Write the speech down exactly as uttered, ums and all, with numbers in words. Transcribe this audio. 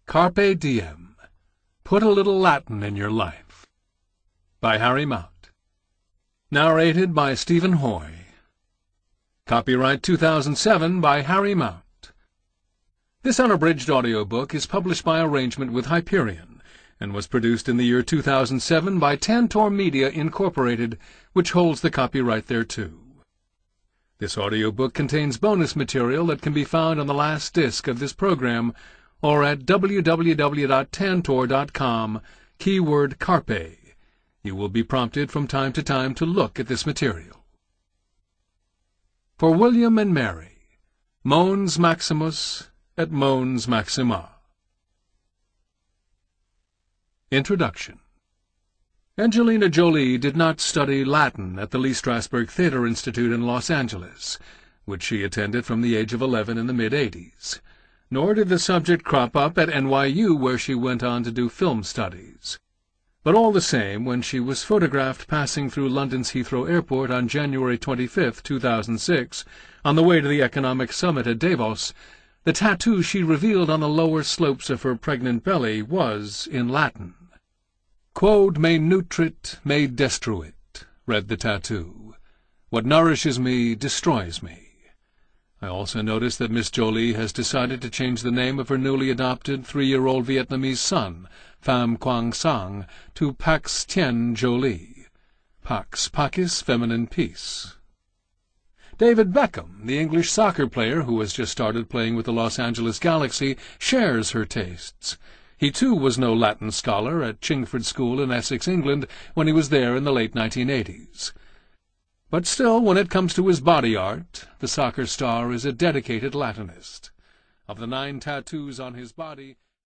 Carpe Diem. Put a little Latin in your life. By Harry Mount. Narrated by Stephen Hoy. Copyright two thousand seven by Harry Mount. This unabridged audiobook is published by arrangement with Hyperion, and was produced in the year two thousand seven by Tantor Media, Incorporated, which holds the copyright thereto. This audiobook contains bonus material that can be found on the last disc of this program, or at w w w dot tantor dot com, keyword carpe. You will be prompted from time to time to look at this material. For William and Mary, Mons Maximus et Mons Maxima. Introduction. Angelina Jolie did not study Latin at the Lee Strasberg Theater Institute in Los Angeles, which she attended from the age of eleven in the mid-eighties. Nor did the subject crop up at N Y U, where she went on to do film studies. But all the same, when she was photographed passing through London's Heathrow Airport on January twenty-fifth, two thousand six, on the way to the Economic Summit at Davos, the tattoo she revealed on the lower slopes of her pregnant belly was in Latin. Quod me nutrit, me destruit, read the tattoo. What nourishes me destroys me. I also noticed that Miss Jolie has decided to change the name of her newly adopted three-year-old Vietnamese son, Pham Quang Sang, to Pax Tien Jolie. Pax Pacis, feminine peace. David Beckham, the English soccer player who has just started playing with the Los Angeles Galaxy, shares her tastes. He, too, was no Latin scholar at Chingford School in Essex, England, when he was there in the late nineteen eighties. But still, when it comes to his body art, the soccer star is a dedicated Latinist. Of the nine tattoos on his body,